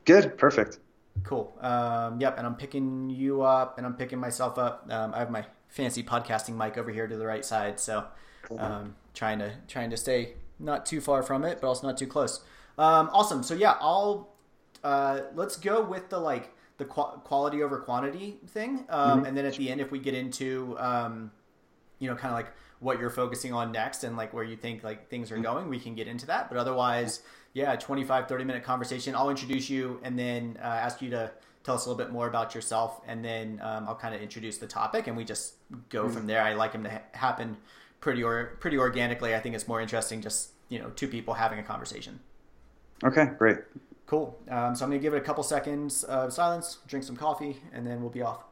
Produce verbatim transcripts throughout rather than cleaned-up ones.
Good. Perfect. Cool. Um, yep. And I'm picking you up and I'm picking myself up. Um, I have my fancy podcasting mic over here to the right side. So, Cool. um, trying to, trying to stay not too far from it, but also not too close. Um, awesome. So yeah, I'll, uh, let's go with the, like the qu- quality over quantity thing. Um, Mhm. and then at the end, if we get into, um, you know, kind of like what you're focusing on next and like where you think like things are going, we can get into that. But otherwise, yeah, twenty-five, thirty minute conversation. I'll introduce you and then uh, ask you to tell us a little bit more about yourself. And then um, I'll kind of introduce the topic and we just go Mhm. from there. I like them to ha- happen pretty or pretty organically. I think it's more interesting just, you know, two people having a conversation. Okay, great. Cool. Um, so I'm going to give it a couple seconds of silence, drink some coffee, and then we'll be off.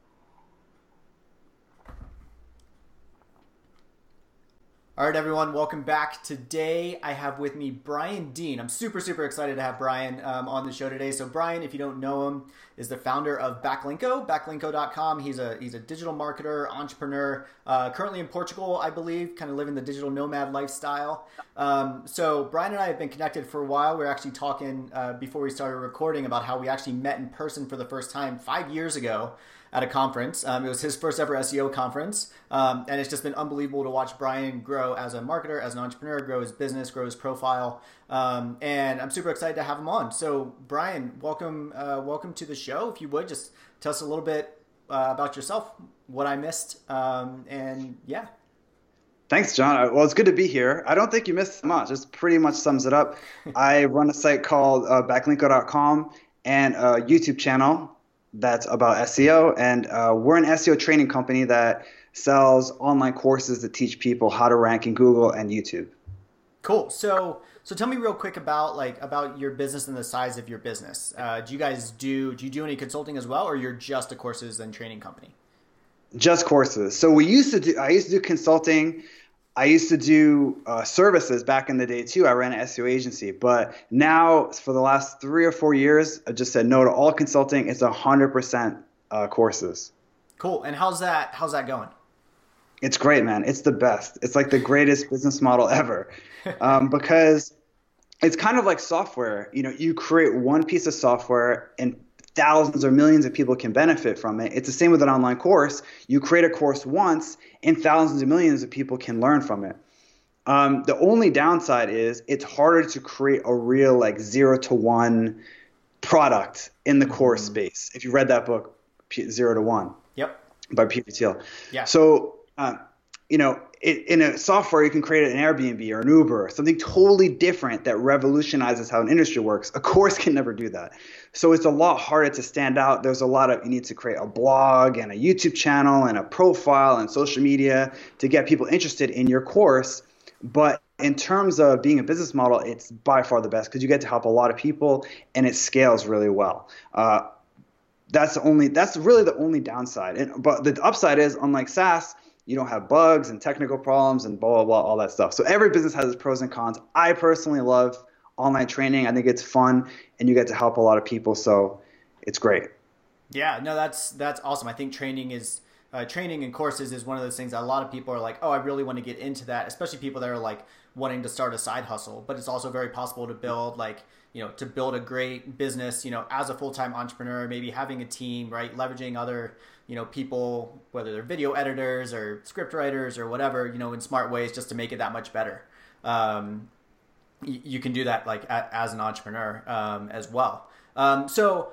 All right, everyone, welcome back. Today, I have with me Brian Dean. I'm super, super excited to have Brian um, on the show today. So, Brian, if you don't know him, is the founder of Backlinko, backlinko dot com. He's a he's a digital marketer, entrepreneur, uh, currently in Portugal, I believe, kind of living the digital nomad lifestyle. Um, so, Brian and I have been connected for a while. We were actually talking uh, before we started recording about how we actually met in person for the first time five years ago at a conference. Um, it was his first ever S E O conference. Um, and it's just been unbelievable to watch Brian grow as a marketer, as an entrepreneur, grow his business, grow his profile. Um, and I'm super excited to have him on. So Brian, welcome, uh, welcome to the show. If you would just tell us a little bit uh, about yourself, what I missed. Um, and yeah. Thanks, John. Uh, Well, it's good to be here. I don't think you missed much. This pretty much sums it up. I run a site called uh, backlinko dot com and a YouTube channel that's about S E O. And uh, we're an S E O training company that sells online courses that teach people how to rank in Google and YouTube. Cool. So, so tell me real quick about like about your business and the size of your business. Uh, do you guys do do you do any consulting as well, or you're just a courses and training company? Just courses. So we used to do, I used to do consulting. I used to do uh, services back in the day too. I ran an S E O agency, but now for the last three or four years, I just said no to all consulting. It's one hundred percent uh, courses. Cool. And how's that? How's that going? It's great, man. It's the best. It's like the greatest business model ever, um, because it's kind of like software. You know, you create one piece of software and thousands or millions of people can benefit from it. It's the same with an online course. You create a course once and thousands of millions of people can learn from it. Um, the only downside is it's harder to create a real like zero to one product in the course Mm-hmm. space. If you read that book, P- Zero to One Yep. by Peter Thiel. Yeah. So, um, you know, it, in a software, you can create an Airbnb or an Uber, something totally different that revolutionizes how an industry works. A course can never do that. So it's a lot harder to stand out. There's a lot of, you need to create a blog and a YouTube channel and a profile and social media to get people interested in your course. But in terms of being a business model, it's by far the best because you get to help a lot of people and it scales really well. Uh, that's the only, that's really the only downside. And, but the upside is, unlike SaaS, you don't have bugs and technical problems and blah, blah, blah, all that stuff. So every business has its pros and cons. I personally love online training. I think it's fun and you get to help a lot of people. So it's great. Yeah, no, that's that's awesome. I think training is uh, training and courses is one of those things that a lot of people are like, oh, I really want to get into that, especially people that are like wanting to start a side hustle. But it's also very possible to build like, you know, to build a great business, you know, as a full-time entrepreneur, maybe having a team, right? Leveraging other, you know, people, whether they're video editors or script writers or whatever, you know, in smart ways just to make it that much better. Um, y- you can do that like a, as an entrepreneur um, as well. Um, so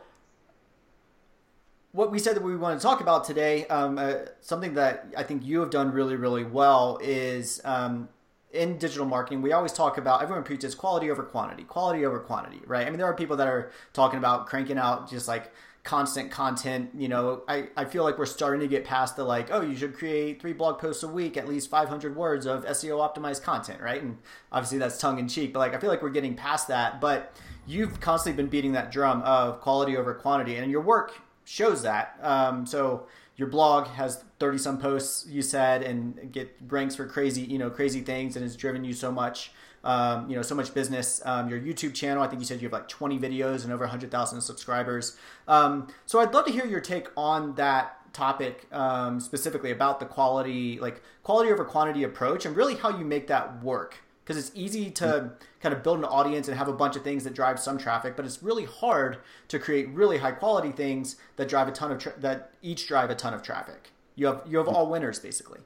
what we said that we want to talk about today, um, uh, something that I think you have done really, really well is um, in digital marketing, we always talk about, everyone preaches quality over quantity, quality over quantity, right? I mean, there are people that are talking about cranking out just like constant content. You know, I, I feel like we're starting to get past the like, oh, you should create three blog posts a week, at least five hundred words of S E O optimized content, right? And obviously that's tongue in cheek, but like, I feel like we're getting past that. But you've constantly been beating that drum of quality over quantity, and your work shows that. Um, so your blog has thirty some posts, you said, and get ranks for crazy, you know, crazy things, and has driven you so much, um, you know, so much business. Um, your YouTube channel, I think you said you have like twenty videos and over one hundred thousand subscribers. Um, so I'd love to hear your take on that topic, um, specifically about the quality, like quality over quantity approach, and really how you make that work. because it's easy to kind of build an audience and have a bunch of things that drive some traffic, but it's really hard to create really high quality things that drive a ton of tra- that each drive a ton of traffic. You have you have all winners basically.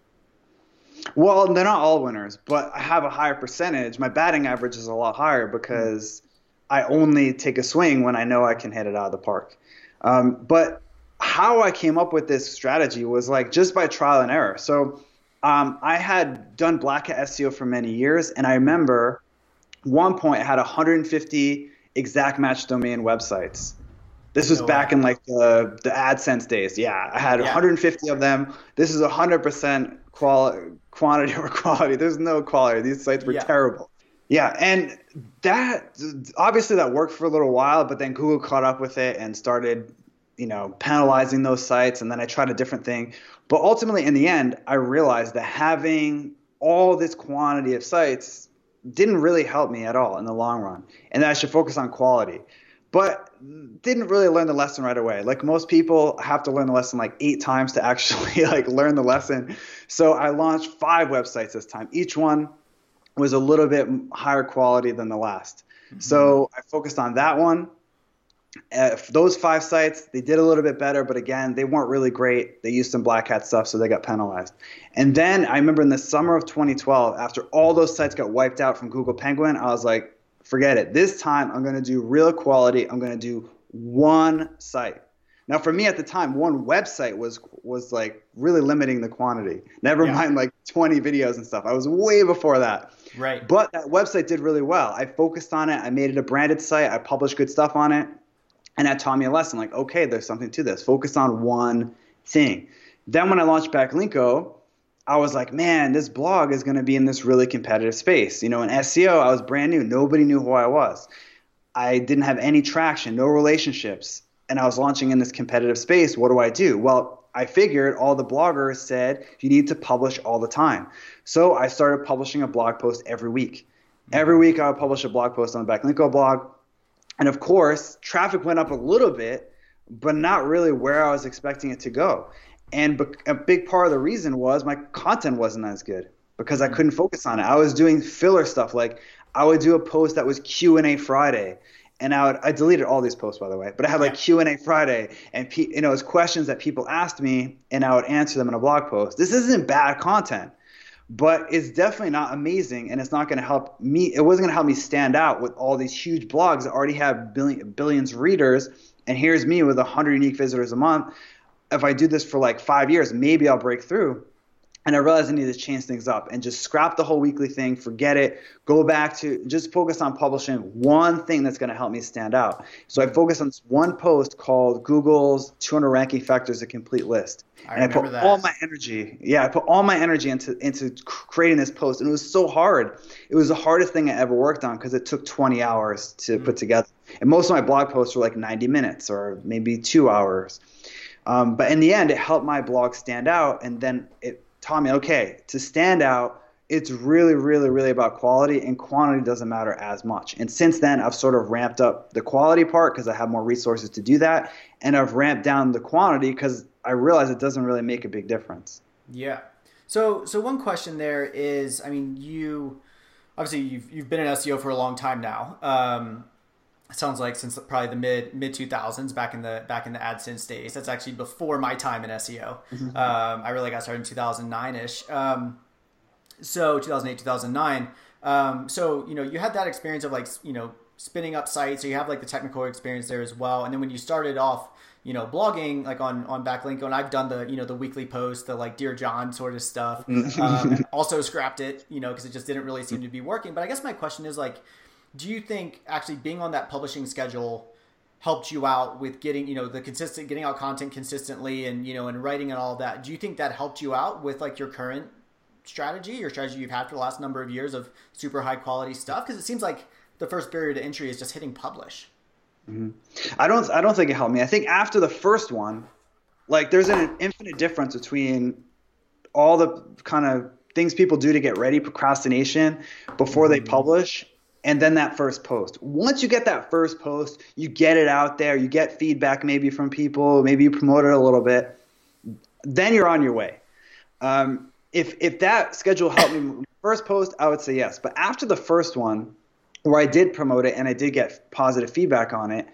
Well, they're not all winners, but I have a higher percentage. My batting average is a lot higher because I only take a swing when I know I can hit it out of the park. Um, but how I came up with this strategy was like just by trial and error. So um, I had done Black Hat S E O for many years, and I remember one point I had one hundred fifty exact match domain websites. This was no back way. in like the, the AdSense days. Yeah, I had yeah. one hundred fifty of them. This is one hundred percent quality, quantity over quality. There's no quality. These sites were yeah. terrible. Yeah, and that obviously that worked for a little while, but then Google caught up with it and started, you know, penalizing those sites, and then I tried a different thing. But ultimately, in the end, I realized that having all this quantity of sites didn't really help me at all in the long run, and that I should focus on quality. But didn't really learn the lesson right away. Like most people have to learn the lesson like eight times to actually like learn the lesson. So I launched five websites this time. Each one was a little bit higher quality than the last. Mm-hmm. So I focused on that one. Uh, those five sites, they did a little bit better, but again, they weren't really great. They used some Black Hat stuff, so they got penalized. And then I remember in the summer of twenty twelve, after all those sites got wiped out from Google Penguin, I was like, forget it. This time I'm going to do real quality. I'm going to do one site. Now, for me at the time, one website was was like really limiting the quantity. Never yeah. mind like twenty videos and stuff. I was way before that. Right. But that website did really well. I focused on it. I made it a branded site. I published good stuff on it. And that taught me a lesson. Like, okay, there's something to this. Focus on one thing. Then when I launched Backlinko, I was like, man, this blog is going to be in this really competitive space. You know, in S E O, I was brand new. Nobody knew who I was. I didn't have any traction, no relationships. And I was launching in this competitive space. What do I do? Well, I figured all the bloggers said you need to publish all the time. So I started publishing a blog post every week. Every week I would publish a blog post on the Backlinko blog. And of course, traffic went up a little bit, but not really where I was expecting it to go. And a big part of the reason was my content wasn't as good because I couldn't focus on it. I was doing filler stuff. Like I would do a post that was Q and A Friday, and I would I deleted all these posts, by the way, but I had like Q and A Friday, and pe- you know, it was questions that people asked me, and I would answer them in a blog post. This isn't bad content, but it's definitely not amazing, and it's not going to help me. It wasn't going to help me stand out with all these huge blogs that already have billion, billions of readers, and here's me with one hundred unique visitors a month. If I do this for like five years, maybe I'll break through. And I realized I needed to change things up and just scrap the whole weekly thing, forget it, go back to just focus on publishing one thing that's going to help me stand out. So I focused on this one post called Google's two hundred Ranking Factors, a Complete List. I and I put that. all my energy, yeah, I put all my energy into into creating this post. And it was so hard. It was the hardest thing I ever worked on because it took twenty hours to mm-hmm. put together. And most of my blog posts were like ninety minutes or maybe two hours. Um, but in the end, it helped my blog stand out, and then it taught me, okay, to stand out, it's really, really, really about quality, and quantity doesn't matter as much. And since then, I've sort of ramped up the quality part because I have more resources to do that, and I've ramped down the quantity because I realize it doesn't really make a big difference. Yeah. So, so one question there is, I mean, you obviously you've you've been in S E O for a long time now. Um, Sounds like since probably the mid mid two thousands, back in the back in the AdSense days. That's actually before my time in S E O. Mm-hmm. Um, I really got started in two thousand nine ish. Um, so two thousand eight, two thousand nine. Um, so you know you had that experience of like you know spinning up sites. So you have like the technical experience there as well. And then when you started off, you know, blogging like on on Backlinko, and I've done the you know the weekly post, the like Dear John sort of stuff. um, also scrapped it, you know, because it just didn't really seem to be working. But I guess my question is like, do you think actually being on that publishing schedule helped you out with getting, you know, the consistent, getting out content consistently and, you know, and writing and all of that? Do you think that helped you out with like your current strategy, your strategy you've had for the last number of years of super high quality stuff? Because it seems like the first barrier to entry is just hitting publish. Mm-hmm. I don't, I don't think it helped me. I think after the first one, like there's an infinite difference between all the kind of things people do to get ready, procrastination before mm-hmm. they publish, and then that first post. Once you get that first post, you get it out there, you get feedback maybe from people, maybe you promote it a little bit, then you're on your way. Um, if if that schedule helped me first post, I would say yes. But after the first one, where I did promote it and I did get positive feedback on it,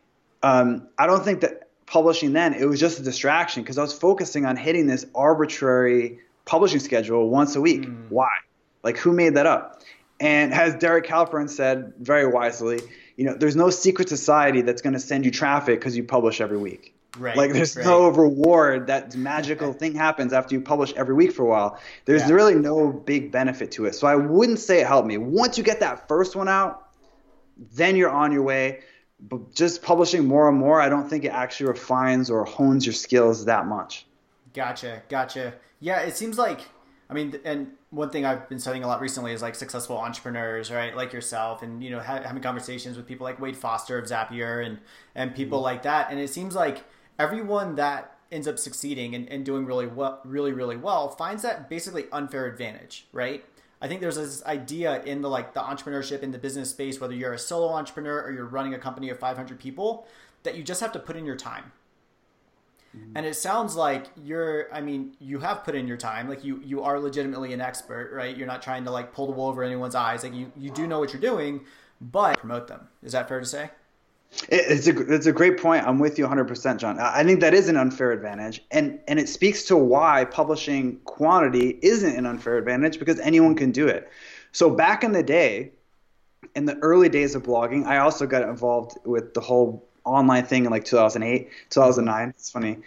um, I don't think that publishing then, it was just a distraction because I was focusing on hitting this arbitrary publishing schedule once a week. Mm. Why? Like, who made that up? And as Derek Halpern said very wisely, you know, there's no secret society that's going to send you traffic because you publish every week. Right, like there's right. no reward. That magical thing happens after you publish every week for a while. There's yeah. really no big benefit to it. So I wouldn't say it helped me. Once you get that first one out, then you're on your way. But just publishing more and more, I don't think it actually refines or hones your skills that much. Gotcha, gotcha. Yeah, it seems like, I mean, and one thing I've been studying a lot recently is like successful entrepreneurs, right? Like yourself, and, you know, ha- having conversations with people like Wade Foster of Zapier and, and people mm-hmm. like that. And it seems like everyone that ends up succeeding and, and doing really well, really, really well finds that basically unfair advantage, right? I think there's this idea in the like the entrepreneurship in the business space, whether you're a solo entrepreneur or you're running a company of five hundred people, that you just have to put in your time. Mm-hmm. And it sounds like you're, I mean, you have put in your time. Like you, you are legitimately an expert, right? You're not trying to like pull the wool over anyone's eyes. Like you, you do know what you're doing, but promote them. Is that fair to say? It's a it's a great point. I'm with you one hundred percent, John. I think that is an unfair advantage, and and it speaks to why publishing quantity isn't an unfair advantage, because anyone can do it. So back in the day, in the early days of blogging, I also got involved with the whole online thing in like two thousand eight, two thousand nine. It's funny.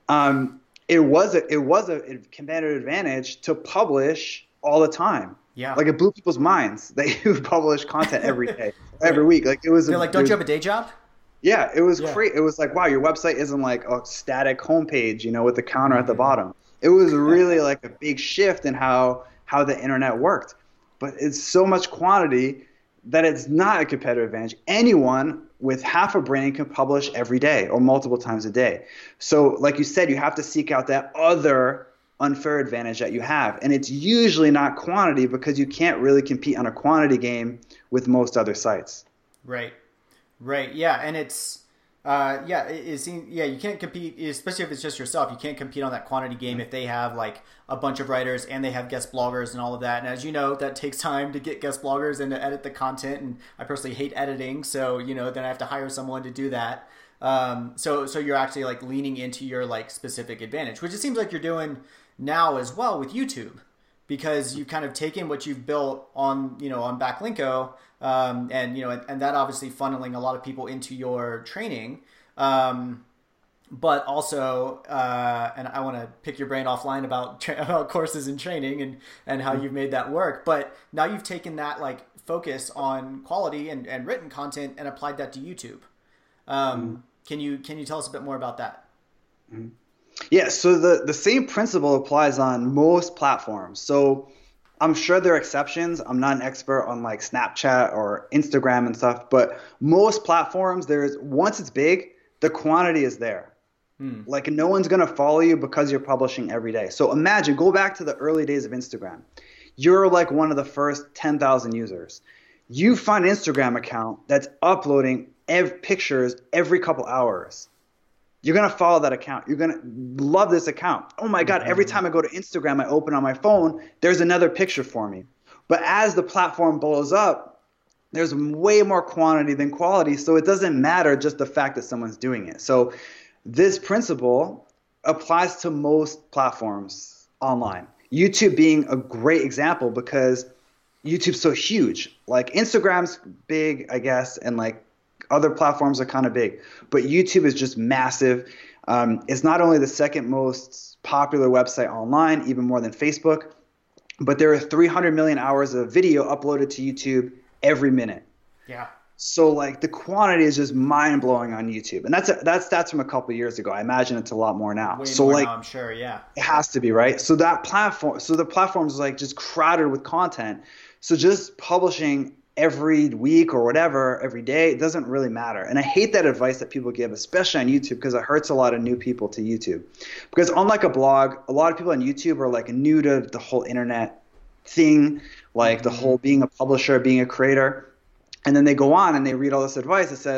Um, it was a it was a competitive advantage to publish all the time. Yeah. Like it blew people's minds that you publish content every day, every week. Like it was. They're a, like, don't was, you have a day job? Yeah, it was yeah. great. It was like, wow, your website isn't like a static homepage, you know, with the counter mm-hmm. at the bottom. It was really like a big shift in how how the internet worked. But it's so much quantity that it's not a competitive advantage. Anyone with half a brain can publish every day or multiple times a day. So like you said, you have to seek out that other unfair advantage that you have. And it's usually not quantity, because you can't really compete on a quantity game with most other sites. Right. Right. Yeah. And it's, uh, yeah, it, it seems, yeah, you can't compete, especially if it's just yourself. You can't compete on that quantity game if they have like a bunch of writers and they have guest bloggers and all of that. And as you know, that takes time to get guest bloggers and to edit the content. And I personally hate editing. So, you know, then I have to hire someone to do that. Um, so, so you're actually like leaning into your like specific advantage, which it seems like you're doing now as well with YouTube, because you've kind of taken what you've built on, you know, on Backlinko, um, and, you know, and, and that obviously funneling a lot of people into your training. Um, but also, uh, and I want to pick your brain offline about, tra- about courses and training and, and how you've made that work. But now you've taken that like focus on quality and, and written content and applied that to YouTube. Um, mm-hmm. Can you, can you tell us a bit more about that? Mm-hmm. Yeah, so the, the same principle applies on most platforms. So I'm sure there are exceptions. I'm not an expert on like Snapchat or Instagram and stuff, but most platforms, there's once it's big, the quantity is there. Hmm. Like no one's going to follow you because you're publishing every day. So imagine, go back to the early days of Instagram. You're like one of the first ten thousand users. You find an Instagram account that's uploading ev- pictures every couple hours. You're going to follow that account. You're going to love this account. Oh my God, every time I go to Instagram, I open on my phone, there's another picture for me. But as the platform blows up, there's way more quantity than quality. So it doesn't matter just the fact that someone's doing it. So this principle applies to most platforms online. YouTube being a great example, because YouTube's so huge. Like Instagram's big, I guess, and like other platforms are kind of big, but YouTube is just massive. Um, it's not only the second most popular website online, even more than Facebook, but there are three hundred million hours of video uploaded to YouTube every minute. Yeah. So like the quantity is just mind blowing on YouTube, and that's a, that's stats from a couple of years ago. I imagine it's a lot more now. Way so more like now, I'm sure, yeah. It has to be, right? So that platform, so the platform is like just crowded with content. So just publishing every week or whatever, every day, it doesn't really matter. And I hate that advice that people give, especially on YouTube, because it hurts a lot of new people to YouTube. Because unlike a blog, a lot of people on YouTube are like new to the whole internet thing, like the whole being a publisher, being a creator. And then they go on and they read all this advice that says,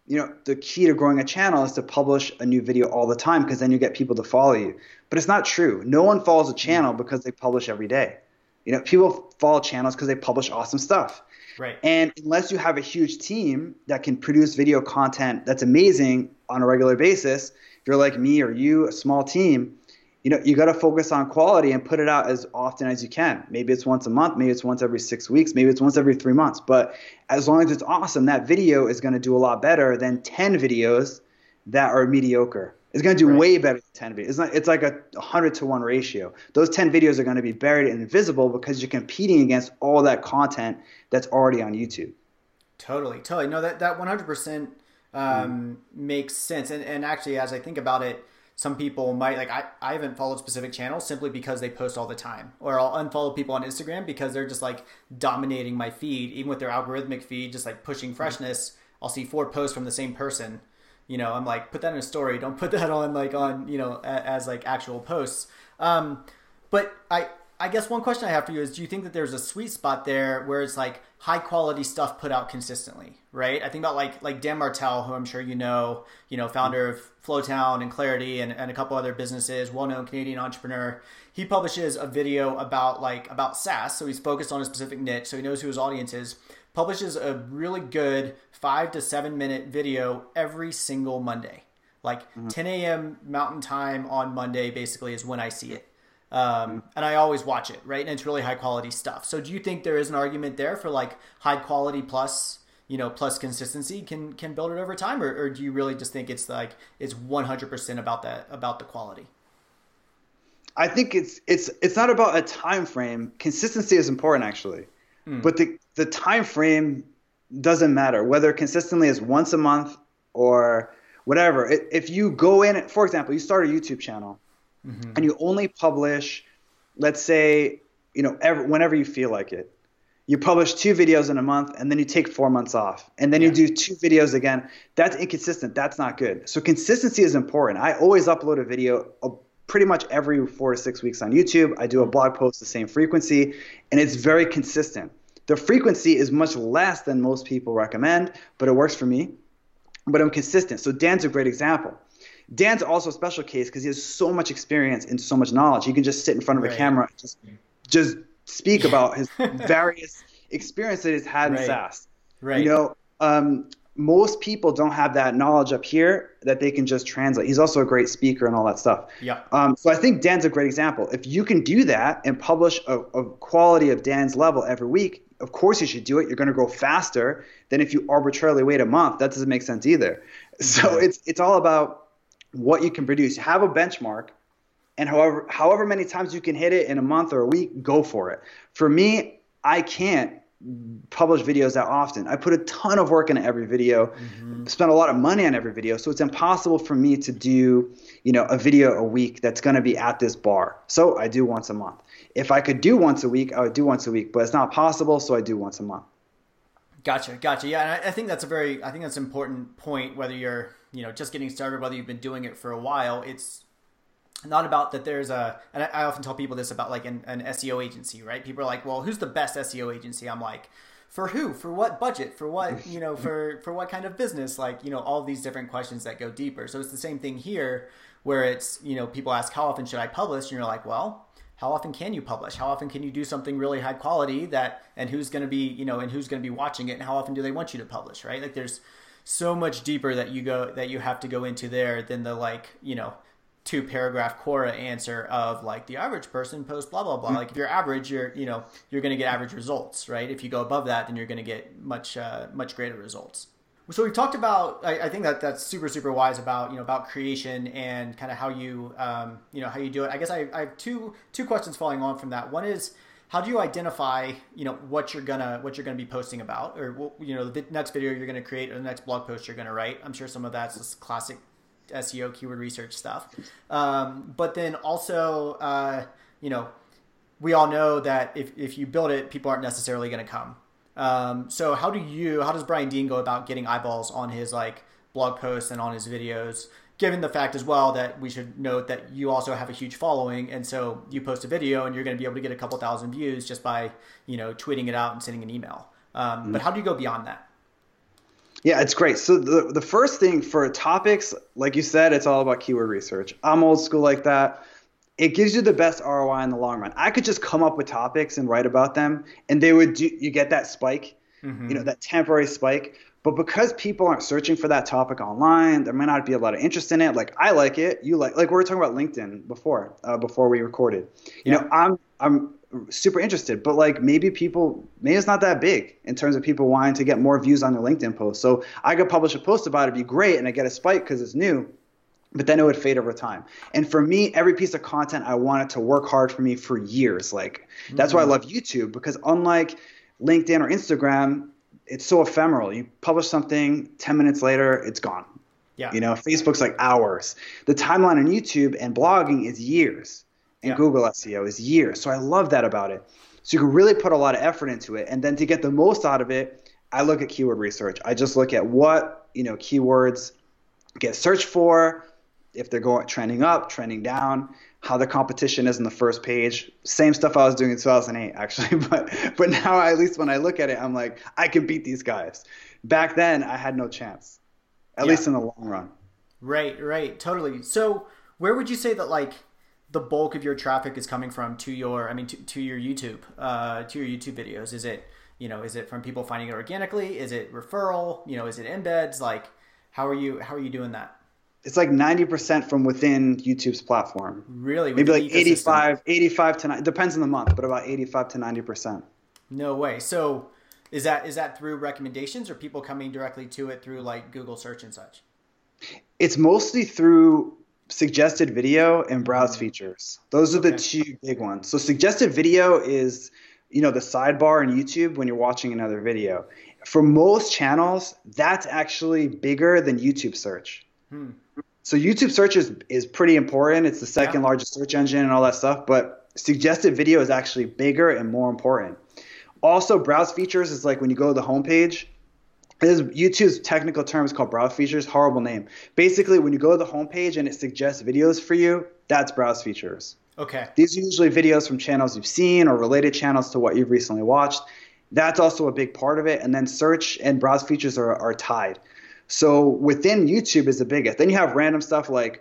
you know, the key to growing a channel is to publish a new video all the time because then you get people to follow you. But it's not true. No one follows a channel because they publish every day. You know, people follow channels because they publish awesome stuff. Right. And unless you have a huge team that can produce video content that's amazing on a regular basis, if you're like me or you, a small team, you know, you got to focus on quality and put it out as often as you can. Maybe it's once a month, maybe it's once every six weeks, maybe it's once every three months. But as long as it's awesome, that video is going to do a lot better than ten videos that are mediocre. It's going to do right. way better than ten videos. It's, not, it's like a one hundred to one ratio. Those ten videos are going to be buried and invisible because you're competing against all that content that's already on YouTube. Totally, totally. No, that, that one hundred percent um, mm. makes sense. And, and actually, as I think about it, some people might, like, I, I haven't followed specific channels simply because they post all the time. Or I'll unfollow people on Instagram because they're just, like, dominating my feed. Even with their algorithmic feed, just, like, pushing freshness, I'll see four posts from the same person. You know, I'm like, put that in a story. Don't put that on, like, on, you know, as, like, actual posts. Um, but I... I guess one question I have for you is, do you think that there's a sweet spot there where it's like high quality stuff put out consistently, right? I think about like like Dan Martell, who I'm sure you know, you know, founder of Flowtown and Clarity and, and a couple other businesses, well-known Canadian entrepreneur. He publishes a video about like about SaaS, so he's focused on a specific niche, so he knows who his audience is. Publishes a really good five to seven minute video every single Monday, like mm-hmm. ten a.m. Mountain Time on Monday. Basically, is when I see it. Um, and I always watch it, right? And it's really high quality stuff. So do you think there is an argument there for like high quality plus, you know, plus consistency can, can build it over time? Or, or do you really just think it's like, it's one hundred percent about that, about the quality? I think it's, it's, it's not about a time frame. Consistency is important actually, mm. but the, the time frame doesn't matter whether consistently is once a month or whatever. If you go in, for example, you start a YouTube channel, mm-hmm. and you only publish, let's say, you know, every, whenever you feel like it. You publish two videos in a month, and then you take four months off, and then yeah. you do two videos again. That's inconsistent. That's not good. So consistency is important. I always upload a video uh, pretty much every four to six weeks on YouTube. I do a blog post the same frequency, and it's very consistent. The frequency is much less than most people recommend, but it works for me. But I'm consistent. So Dan's a great example. Dan's also a special case because he has so much experience and so much knowledge. He can just sit in front of a right. camera and just, just speak about his various experiences that he's had right. in SaaS. Right. You know, um, most people don't have that knowledge up here that they can just translate. He's also a great speaker and all that stuff. Yeah. Um, so I think Dan's a great example. If you can do that and publish a, a quality of Dan's level every week, of course you should do it. You're going to grow faster than if you arbitrarily wait a month. That doesn't make sense either. So mm-hmm. it's it's all about what you can produce. Have a benchmark, and however however many times you can hit it in a month or a week, go for it. For me, I can't publish videos that often. I put a ton of work into every video, mm-hmm. spend a lot of money on every video, so it's impossible for me to do, you know, a video a week that's going to be at this bar. So I do once a month. If I could do once a week, I would do once a week, but it's not possible, so I do once a month. Gotcha, gotcha. Yeah, and I, I think that's a very, I think that's an important point. Whether you're, you know, just getting started, whether you've been doing it for a while, it's not about that. There's a, and I, I often tell people this about like an, an S E O agency, right? People are like, well, who's the best S E O agency? I'm like, for who? For what budget? For what, you know, for for what kind of business? Like, you know, all these different questions that go deeper. So it's the same thing here, where it's, you know, people ask, how often should I publish? And you're like, well, how often can you publish? How often can you do something really high quality that, and who's going to be, you know, and who's going to be watching it, and how often do they want you to publish, right? Like there's so much deeper that you go, that you have to go into there than the like, you know, two paragraph Quora answer of like the average person posts blah, blah, blah. Like if you're average, you're, you know, you're going to get average results, right? If you go above that, then you're going to get much, uh, much greater results. So we talked about, I, I think that that's super, super wise about, you know, about creation and kind of how you, um, you know, how you do it. I guess I, I have two, two questions following on from that. One is, how do you identify, you know, what you're gonna, what you're gonna be posting about, or, you know, the next video you're gonna create or the next blog post you're gonna write? I'm sure some of that's just classic S E O keyword research stuff. Um, but then also, uh, you know, we all know that if, if you build it, people aren't necessarily gonna come. Um, so how do you, how does Brian Dean go about getting eyeballs on his like blog posts and on his videos, given the fact as well that we should note that you also have a huge following. And so you post a video and you're going to be able to get a couple thousand views just by, you know, tweeting it out and sending an email. Um, mm-hmm. But how do you go beyond that? Yeah, it's great. So the the first thing for topics, like you said, it's all about keyword research. I'm old school like that. It gives you the best R O I in the long run. I could just come up with topics and write about them, and they would do. You get that spike, you know, Mm-hmm. that temporary spike. But because people aren't searching for that topic online, there might not be a lot of interest in it. Like I like it, you like like we were talking about LinkedIn before, uh, before we recorded. You Yeah. know, I'm I'm super interested, but like maybe people maybe it's not that big in terms of people wanting to get more views on their LinkedIn post. So I could publish a post about it, be great, and I get a spike because it's new, but then it would fade over time. And for me, every piece of content, I want it to work hard for me for years. Like that's why I Mm. love YouTube, because unlike LinkedIn or Instagram, it's so ephemeral. You publish something, ten minutes later, it's gone. Yeah. You know, Facebook's like hours. The timeline on YouTube and blogging is years, and Yeah. Google S E O is years. So I love that about it. So you can really put a lot of effort into it. And then to get the most out of it, I look at keyword research. I just look at what, you know, keywords get searched for, if they're going trending up, trending down, how the competition is in the first page. Same stuff I was doing in two thousand eight, actually. But but now, at least when I look at it, I'm like, I can beat these guys. Back then, I had no chance, at Yeah. least in the long run. Right, right, totally. So, where would you say that like the bulk of your traffic is coming from to your, I mean, to, to your YouTube, uh, to your YouTube videos? Is it, you know, is it from people finding it organically? Is it referral? You know, is it embeds? Like, how are you, how are you doing that? It's like ninety percent from within YouTube's platform. Really, Maybe within like the ecosystem? eighty-five, eighty-five to ninety, depends on the month, but about eighty-five to ninety percent. No way. So, is that is that through recommendations or people coming directly to it through like Google search and such? It's mostly through suggested video and browse Mm. features. Those are the Okay. two big ones. So suggested video is, you know, the sidebar in YouTube when you're watching another video. For most channels, that's actually bigger than YouTube search. Hmm. So YouTube search is, is pretty important. It's the Yeah. second largest search engine and all that stuff, but suggested video is actually bigger and more important. Also, browse features is like when you go to the homepage. This is YouTube's technical term is called browse features. Horrible name. Basically, when you go to the homepage and it suggests videos for you, that's browse features. Okay. These are usually videos from channels you've seen or related channels to what you've recently watched. That's also a big part of it. And then search and browse features are, are tied. So within YouTube is the biggest. Then you have random stuff like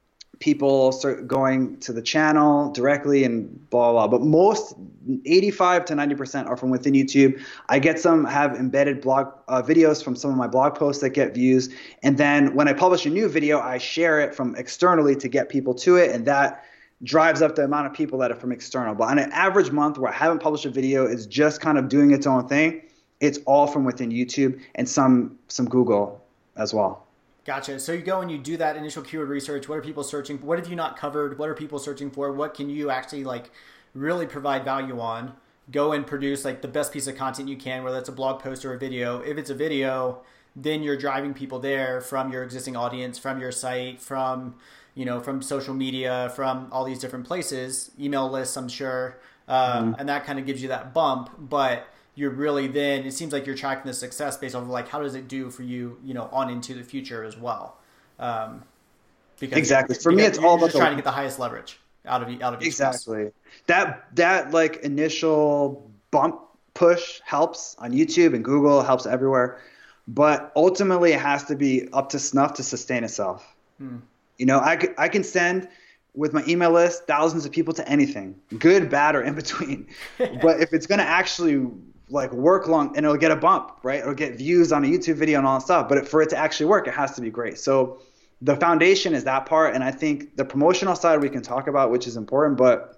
people start going to the channel directly and blah, blah, blah. But most eighty-five to ninety percent are from within YouTube. I get some, have embedded blog uh, videos from some of my blog posts that get views. And then when I publish a new video, I share it from externally to get people to it. And that drives up the amount of people that are from external. But on an average month where I haven't published a video, it's just kind of doing its own thing. It's all from within YouTube and some some Google as well. Gotcha. So you go and you do that initial keyword research. What are people searching? What have you not covered? What are people searching for? What can you actually like really provide value on? Go and produce like the best piece of content you can, whether it's a blog post or a video. If it's a video, then you're driving people there from your existing audience, from your site, from, you know, from social media, from all these different places, email lists, I'm sure. Um, mm-hmm. And that kind of gives you that bump. But you're really then, it seems like you're tracking the success based off of like, how does it do for you, you know, on into the future as well. Um, because exactly. For me, it's all about just trying to get the highest leverage out of out of each exactly piece. that that like initial bump push helps on YouTube and Google, helps everywhere, but ultimately it has to be up to snuff to sustain itself. Hmm. You know, I I can send with my email list thousands of people to anything, good, bad, or in between. But if it's going to actually like work long, and it'll get a bump, right? It'll get views on a YouTube video and all that stuff. But for it to actually work, it has to be great. So the foundation is that part. And I think the promotional side we can talk about, which is important. But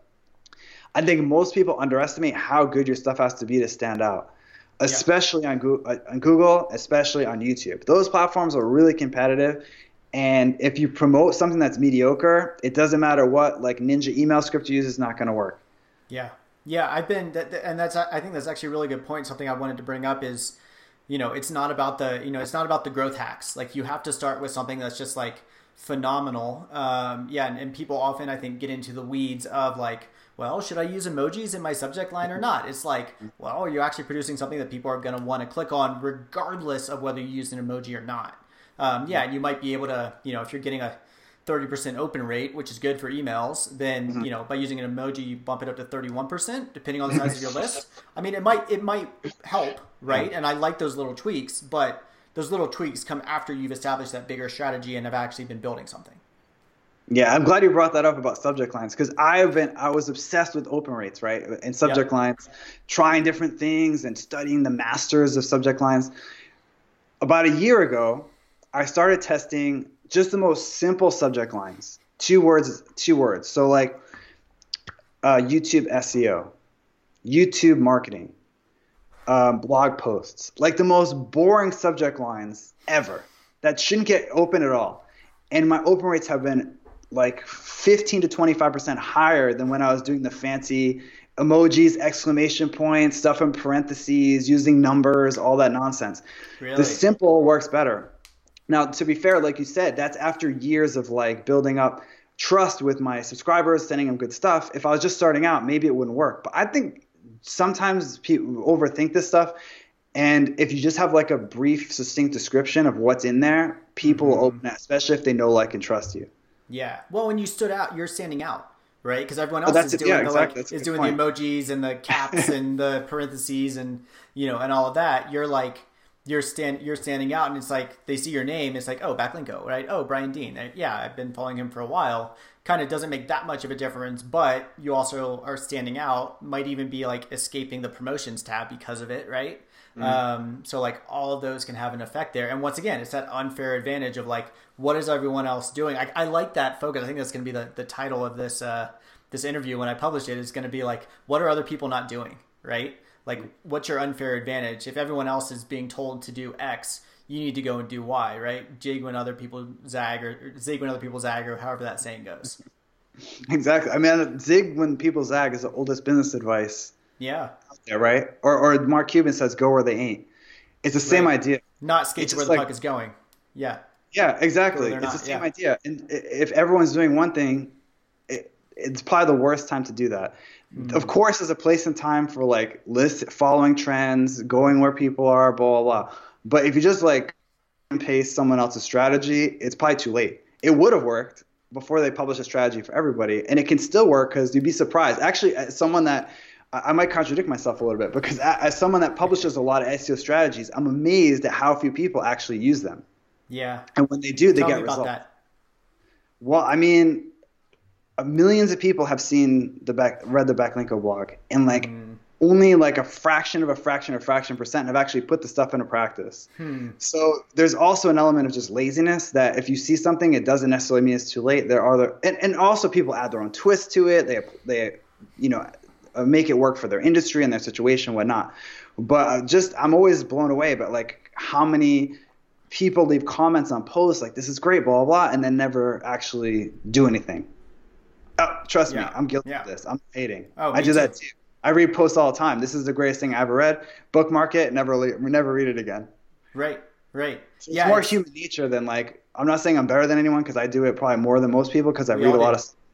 I think most people underestimate how good your stuff has to be to stand out, especially yeah. on, Google, on Google, especially on YouTube. Those platforms are really competitive. And if you promote something that's mediocre, it doesn't matter what like ninja email script you use, it's not going to work. Yeah. Yeah, I've been, and that's, I think that's actually a really good point. Something I wanted to bring up is, you know, it's not about the, you know, it's not about the growth hacks. Like you have to start with something that's just like phenomenal. Um, yeah. And, and people often, I think, get into the weeds of like, well, should I use emojis in my subject line or not? It's like, well, are you actually producing something that people are going to want to click on regardless of whether you use an emoji or not? Um, yeah. And you might be able to, you know, if you're getting a thirty percent open rate, which is good for emails, then, mm-hmm. you know, by using an emoji, you bump it up to thirty-one percent, depending on the size of your list. I mean, it might, it might help, right? And I like those little tweaks, but those little tweaks come after you've established that bigger strategy and have actually been building something. Yeah, I'm glad you brought that up about subject lines, because I've been I was obsessed with open rates, right? And subject Yep. lines, trying different things and studying the masters of subject lines. About a year ago, I started testing just the most simple subject lines. Two words, two words. So like uh, YouTube S E O, YouTube marketing, um, blog posts, like the most boring subject lines ever that shouldn't get open at all. And my open rates have been like fifteen to twenty-five percent higher than when I was doing the fancy emojis, exclamation points, stuff in parentheses, using numbers, all that nonsense. Really? The simple works better. Now, to be fair, like you said, that's after years of like building up trust with my subscribers, sending them good stuff. If I was just starting out, maybe it wouldn't work. But I think sometimes people overthink this stuff. And if you just have like a brief, succinct description of what's in there, people Mm-hmm. will open it, especially if they know, like, and trust you. Yeah. Well, when you stood out, you're standing out, right? Because everyone Oh, else that's is it. doing Yeah, the exactly. like That's a is good doing point. the emojis and the caps and the parentheses and you know and all of that. You're like you're stand you're standing out, and it's like they see your name. It's like, oh, Backlinko, right? Oh, Brian Dean. Uh, Yeah, I've been following him for a while. Kind of doesn't make that much of a difference, but you also are standing out. Might even be like escaping the promotions tab because of it, right? Mm. Um, so like all of those can have an effect there. And once again, it's that unfair advantage of like, what is everyone else doing? I, I like that focus. I think that's going to be the, the title of this uh, this interview when I publish it. Is going to be like, what are other people not doing, right? Like, what's your unfair advantage? If everyone else is being told to do X, you need to go and do Y, right? Jig when other people zag, or, or zig when other people zag, or however that saying goes. Exactly. I mean, zig when people zag is the oldest business advice. Yeah. Yeah, right? Or, or Mark Cuban says, go where they ain't. It's the same Right. idea. Not skate It's to where just the like- puck is going. Yeah. Yeah, exactly. They're It's not, the same yeah. idea. And i- if everyone's doing one thing, it, it's probably the worst time to do that. Mm. Of course, there's a place and time for like list following trends, going where people are, blah, blah, blah. But if you just like and paste someone else's strategy, it's probably too late. It would have worked before they publish a strategy for everybody, and it can still work because you'd be surprised. Actually, as someone that I I might contradict myself a little bit, because a- as someone that publishes a lot of S E O strategies, I'm amazed at how few people actually use them. Yeah. And when they do, they Tell get me about results. that. Well, I mean, uh, millions of people have seen the back, read the Backlinko blog, and like Mm. only like a fraction of a fraction of a fraction percent have actually put the stuff into practice. Hmm. So there's also an element of just laziness that if you see something, it doesn't necessarily mean it's too late. There are the, and, and also people add their own twist to it. They they you know uh, make it work for their industry and their situation, whatnot. But uh, just I'm always blown away by like how many people leave comments on posts like this is great, blah blah blah, and then never actually do anything. Oh, trust Yeah. me, I'm guilty Yeah. of this. I'm hating. Oh, I me do that too. too. I read posts all the time. This is the greatest thing I ever read. Bookmark it. Never, le- never read it again. Right. Right. So it's yeah. more it's- human nature than like. I'm not saying I'm better than anyone because I do it probably more than most people because I We read all a lot do. of. Stuff.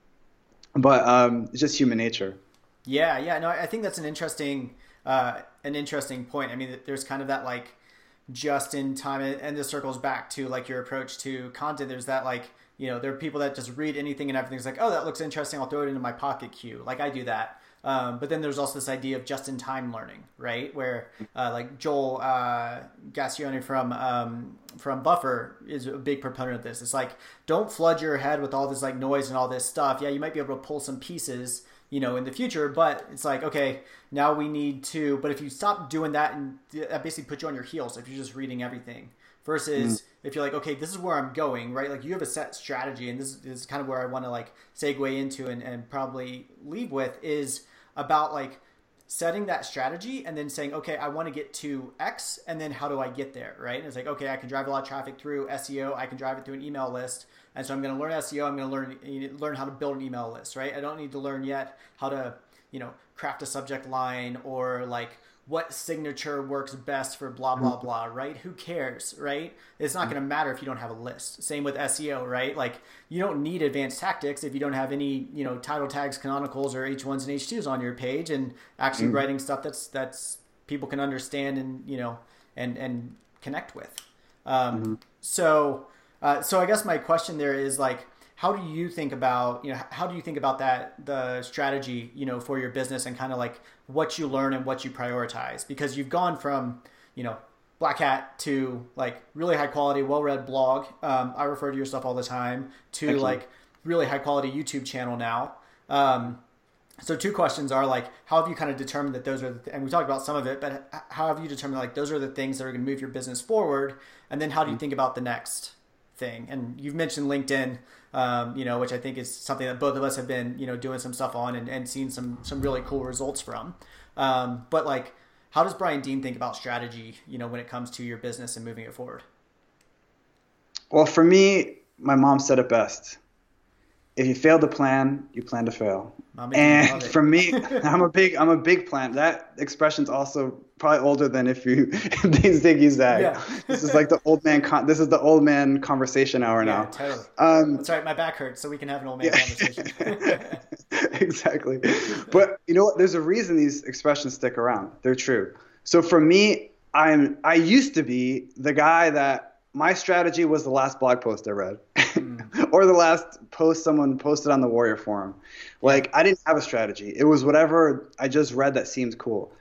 But um, it's just human nature. Yeah, yeah, no, I think that's an interesting, uh, an interesting point. I mean, there's kind of that like just in time, and this circles back to like your approach to content. There's that like, you know, there are people that just read anything and everything's like, oh, that looks interesting. I'll throw it into my pocket queue. Like I do that. Um, but then there's also this idea of just in time learning, right? Where uh, like Joel uh, Gascione from um, from Buffer is a big proponent of this. It's like, don't flood your head with all this like noise and all this stuff. Yeah, you might be able to pull some pieces, you know, in the future, but it's like, okay, now we need to, but if you stop doing that, and that basically puts you on your heels if you're just reading everything versus mm. if you're like, okay, this is where I'm going, right? Like you have a set strategy, and this is kind of where I want to like segue into and, and probably leave with is about like setting that strategy and then saying, okay, I want to get to X, and then how do I get there, right? And it's like, okay, I can drive a lot of traffic through S E O, I can drive it through an email list, and so I'm going to learn S E O, I'm going to learn learn how to build an email list, right? I don't need to learn yet how to, you know, craft a subject line or like what signature works best for blah, blah, blah, right? Who cares, right? It's not going to matter if you don't have a list. Same with S E O, right? Like you don't need advanced tactics if you don't have any, you know, title tags, canonicals, or H ones and H twos on your page, and actually mm. writing stuff that's, that's people can understand and, you know, and, and connect with. Um, mm-hmm. So, uh, so I guess my question there is like, how do you think about, you know, how do you think about that, the strategy, you know, for your business and kind of like what you learn and what you prioritize? Because you've gone from, you know, Black Hat to like really high quality, well-read blog. Um, I refer to your stuff all the time to Thank like you. really high quality YouTube channel now. Um, so two questions are like, how have you kind of determined that those are, the th- and we talked about some of it, but how have you determined like those are the things that are going to move your business forward? And then how do you think about the next thing? And you've mentioned LinkedIn, um, you know, which I think is something that both of us have been, you know, doing some stuff on and, and seen some, some really cool results from. Um, but like, how does Brian Dean think about strategy, you know, when it comes to your business and moving it forward? Well, for me, my mom said it best. If you fail to plan, you plan to fail. Mama Dean, love And it. for me, I'm a big, I'm a big plan. That expression's also probably older than if you these Ziggy Zag. Yeah. This is like the old man. Con- this is the old man conversation hour Yeah, now. totally. Um, That's right. My back hurts, so we can have an old man Yeah. conversation. Exactly. But you know what? There's a reason these expressions stick around. They're true. So for me, I'm I used to be the guy that my strategy was the last blog post I read Mm. or the last post someone posted on the Warrior Forum. Like I didn't have a strategy. It was whatever I just read that seemed cool.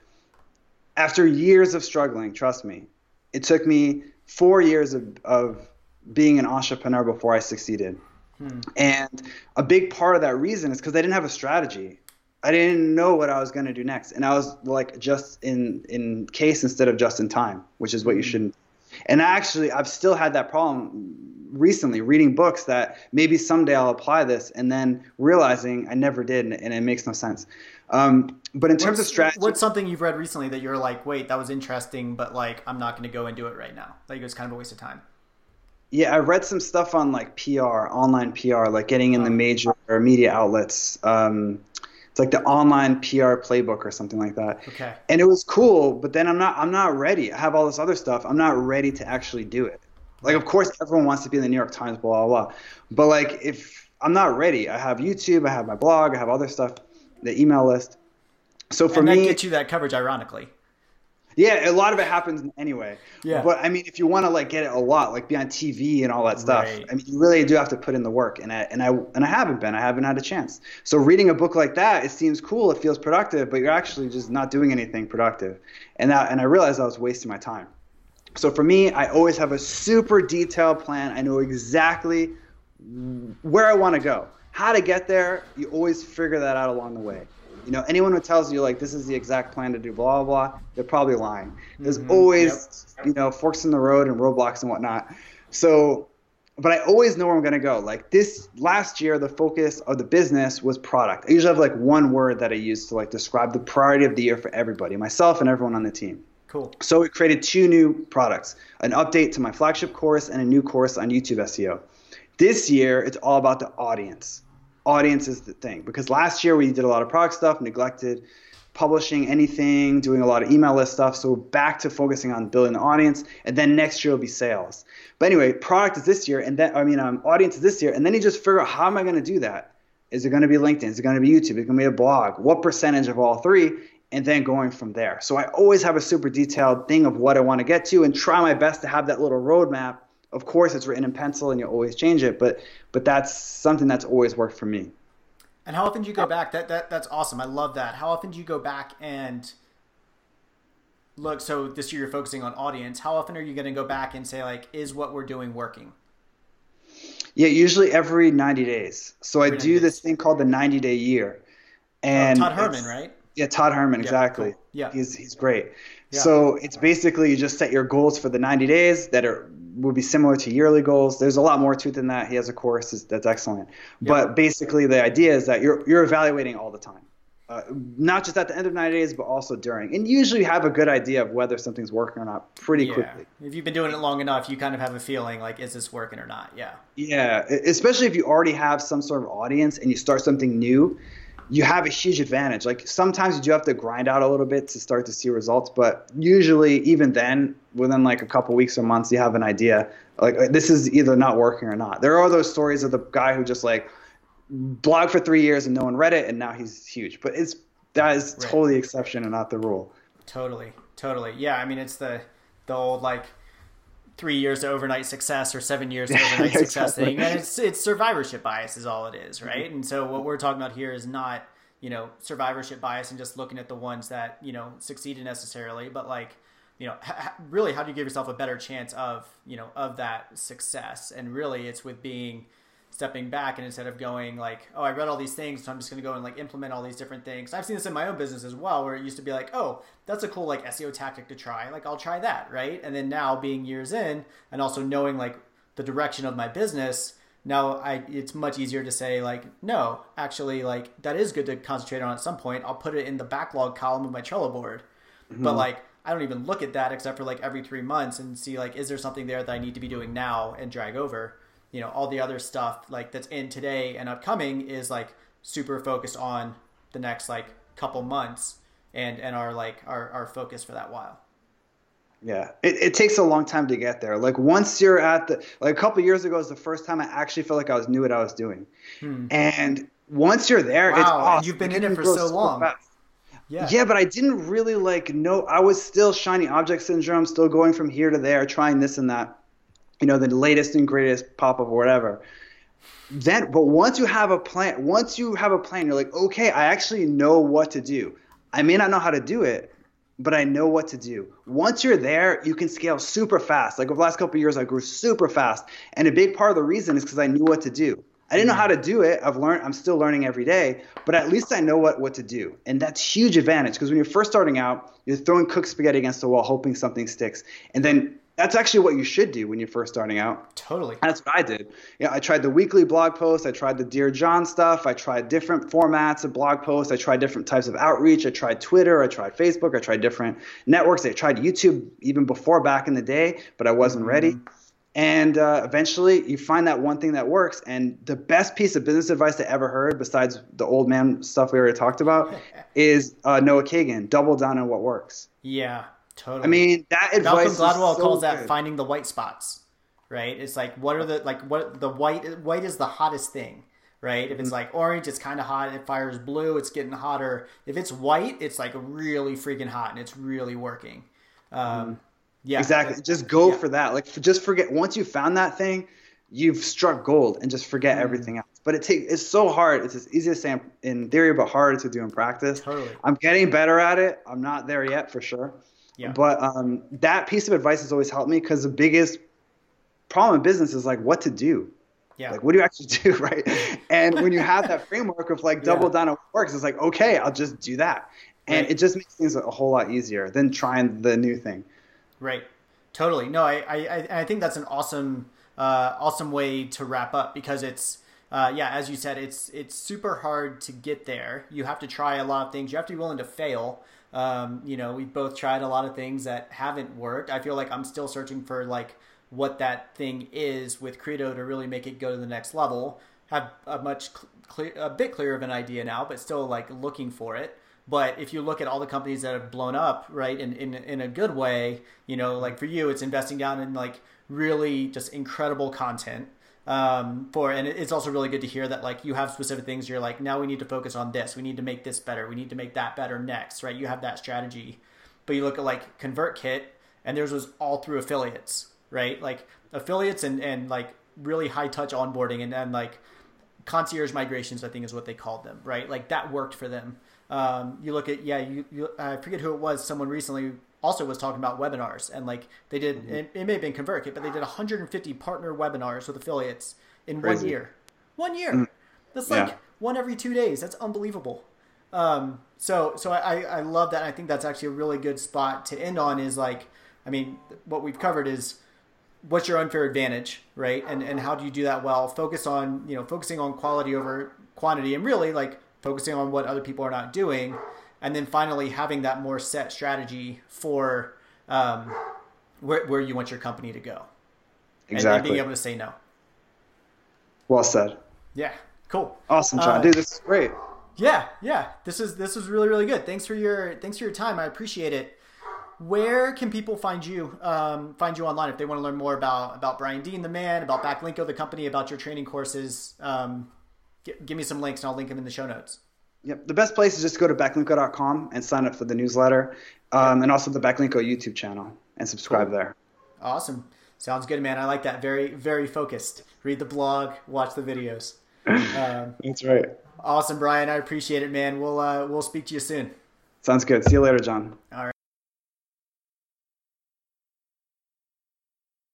After years of struggling, trust me, it took me four years of, of being an entrepreneur before I succeeded. Hmm. And a big part of that reason is because I didn't have a strategy. I didn't know what I was going to do next. And I was like just in, in case instead of just in time, which is what you shouldn't. And actually, I've still had that problem recently, reading books that maybe someday I'll apply this and then realizing I never did, and, and it makes no sense. Um, but in terms What's, of strategy, what's something you've read recently that you're like, wait, that was interesting, but like, I'm not going to go and do it right now. Like it was kind of a waste of time. yeah, I read some stuff on like P R, online P R, like getting in the major media outlets. Um, it's like the online P R playbook or something like that. Okay. And it was cool, but then I'm not I'm not ready. I have all this other stuff. I'm not ready to actually do it. Like, of course, everyone wants to be in the New York Times, blah, blah, blah. But like, if I'm not ready, I have YouTube, I have my blog, I have other stuff, the email list. So for and that me, gets you that coverage, ironically. yeah, a lot of it happens anyway. Yeah. But I mean, if you want to like get it a lot, like be on T V and all that stuff, Right. I mean, you really do have to put in the work. And I and I and I haven't been. I haven't had a chance. So reading a book like that, it seems cool, it feels productive, but you're actually just not doing anything productive. And that and I realized I was wasting my time. So for me, I always have a super detailed plan. I know exactly where I want to go. How to get there, you always figure that out along the way. You know, anyone who tells you like this is the exact plan to do blah, blah, blah, they're probably lying. There's Mhm. always, you know, forks in the road and roadblocks and whatnot. So, but I always know where I'm going to go. Like this last year, the focus of the business was product. I usually have like one word that I use to like describe the priority of the year for everybody, myself and everyone on the team. Cool. So we created two new products, an update to my flagship course and a new course on YouTube S E O. This year, it's all about the audience. Audience is the thing, because last year we did a lot of product stuff, neglected publishing anything, doing a lot of email list stuff. So we're back to focusing on building the audience, and then next year will be sales. But anyway, product is this year, and then I mean, um, audience is this year, and then you just figure out, how am I going to do that? Is it going to be LinkedIn? Is it going to be YouTube? Is it going to be a blog? What percentage of all three? And then going from there. So I always have a super detailed thing of what I want to get to, and try my best to have that little roadmap. Of course, it's written in pencil, and you always change it, but but that's something that's always worked for me. And how often do you go back? That that that's awesome. I love that. How often do you go back and look? So this year you're focusing on audience. How often are you going to go back and say like, is what we're doing working? Yeah, usually every ninety days. So I Every do ninety this days. thing called the ninety day year. And Oh, Todd Herman, it's- right? Yeah, Todd Herman, Yeah, exactly. cool. Yeah. He's he's great. Yeah. So it's basically you just set your goals for the ninety days that are will be similar to yearly goals. There's a lot more to it than that. He has a course that's excellent. But basically the idea is that you're you're evaluating all the time. Uh, not just at the end of ninety days, but also during. And usually you have a good idea of whether something's working or not pretty Yeah. quickly. If you've been doing it long enough, you kind of have a feeling like, is this working or not? Yeah. Yeah, e- especially if you already have some sort of audience and you start something new, you have a huge advantage. Like sometimes you do have to grind out a little bit to start to see results, but usually even then, within like a couple weeks or months, you have an idea. Like uh, this is either not working or not. There are those stories of the guy who just like blogged for three years and no one read it, and now he's huge. But it's that is Right. totally the exception and not the rule. Totally. Totally. Yeah. I mean, it's the, the old like three years to overnight success or seven years to overnight Yeah, success exactly. thing. And it's, it's survivorship bias is all it is. Right. And so what we're talking about here is not, you know, survivorship bias and just looking at the ones that, you know, succeeded necessarily, but like you know, ha- really, how do you give yourself a better chance of, you know, of that success? And really it's with being, stepping back, and instead of going like, oh, I read all these things, so I'm just going to go and like implement all these different things. I've seen this in my own business as well, where it used to be like, oh, that's a cool like S E O tactic to try. Like I'll try that. Right. And then now being years in and also knowing like the direction of my business, now I, it's much easier to say like, no, actually like that is good to concentrate on at some point. I'll put it in the backlog column of my Trello board. Mm-hmm. But like, I don't even look at that except for like every three months and see like, is there something there that I need to be doing now and drag over? You know, all the other stuff like that's in today and upcoming is like super focused on the next like couple months and, and our like our, our focus for that while. Yeah, it, it takes a long time to get there. Like once you're at the, like a couple years ago is the first time I actually felt like I was knew what I was doing. Hmm. And once you're there, wow, it's awesome. And you've been in it for so long. Fast. Yeah. Yeah, but I didn't really like know, I was still shiny object syndrome, still going from here to there, trying this and that. You know, the latest and greatest pop-up or whatever. Then, but once you have a plan, once you have a plan, you're like, okay, I actually know what to do. I may not know how to do it, but I know what to do. Once you're there, you can scale super fast. Like over the last couple of years, I grew super fast. And a big part of the reason is because I knew what to do. I didn't know how to do it. I've learned, I'm still learning every day, but at least I know what, what to do. And that's huge advantage because when you're first starting out, you're throwing cooked spaghetti against the wall, hoping something sticks. And then that's actually what you should do when you're first starting out. Totally. And that's what I did. You know, I tried the weekly blog posts. I tried the Dear John stuff. I tried different formats of blog posts. I tried different types of outreach. I tried Twitter. I tried Facebook. I tried different networks. I tried YouTube even before back in the day, but I wasn't mm-hmm. ready. And uh, eventually you find that one thing that works. And the best piece of business advice I ever heard, besides the old man stuff we already talked about, is uh, Noah Kagan, double down on what works. Yeah. Totally. I mean, that advice. Malcolm Gladwell is so calls that good. Finding the white spots, right? It's like, what are the, like, what the white, white is the hottest thing, right? If it's like orange, it's kind of hot. If fire is blue, it's getting hotter. If it's white, it's like really freaking hot and it's really working. Um, yeah. Exactly. Just go yeah. for that. Like, just forget, once you found that thing, you've struck gold and just forget mm. everything else. But it takes, it's so hard. It's as easy to say in theory, but harder to do in practice. Totally. I'm getting better at it. I'm not there yet for sure. Yeah. But um, that piece of advice has always helped me because the biggest problem in business is like what to do. Yeah. Like what do you actually do, right? And when you have that framework of like double yeah. down on what works, it's like, okay, I'll just do that. And right. it just makes things a whole lot easier than trying the new thing. Right. Totally. No, I I, I think that's an awesome uh, awesome way to wrap up because it's uh, yeah, as you said, it's it's super hard to get there. You have to try a lot of things. You have to be willing to fail. Um, you know, we've both tried a lot of things that haven't worked. I feel like I'm still searching for like what that thing is with Credo to really make it go to the next level. Have a much clear, a bit clearer of an idea now, but still like looking for it. But if you look at all the companies that have blown up, right, in, in, in a good way, you know, like for you, it's investing down in like really just incredible content. Um, for, and it's also really good to hear that like you have specific things you're like, now we need to focus on this. We need to make this better. We need to make that better next, right? You have that strategy, but you look at like ConvertKit and theirs was all through affiliates, right? Like affiliates and, and like really high touch onboarding and then like concierge migrations, I think is what they called them, right? Like that worked for them. Um, you look at, yeah, you, you, I forget who it was. Someone recently also was talking about webinars and like they did, mm-hmm. it, it may have been ConvertKit, but they did one hundred fifty partner webinars with affiliates in Crazy. one year. One year. Mm-hmm. That's like yeah. one every two days. That's unbelievable. Um, so, so I, I love that. I think that's actually a really good spot to end on is like, I mean, what we've covered is what's your unfair advantage, right? And, and how do you do that well? Focus on, you know, focusing on quality over quantity and really like focusing on what other people are not doing. And then finally having that more set strategy for um, where, where you want your company to go. Exactly. And, and being able to say no. Well said. Yeah. Cool. Awesome, John. Uh, Dude, this is great. Yeah. Yeah. This is, this was really, really good. Thanks for your, thanks for your time. I appreciate it. Where can people find you, um, find you online if they want to learn more about, about Brian Dean, the man, about Backlinko, the company, about your training courses? Um, g- give me some links and I'll link them in the show notes. Yep. The best place is just go to backlinko dot com and sign up for the newsletter, um, and also the Backlinko YouTube channel and subscribe cool. there. Awesome. Sounds good, man. I like that. Very, very focused. Read the blog, watch the videos. Um, That's right. Awesome, Brian. I appreciate it, man. We'll, uh, we'll speak to you soon. Sounds good. See you later, John. All right.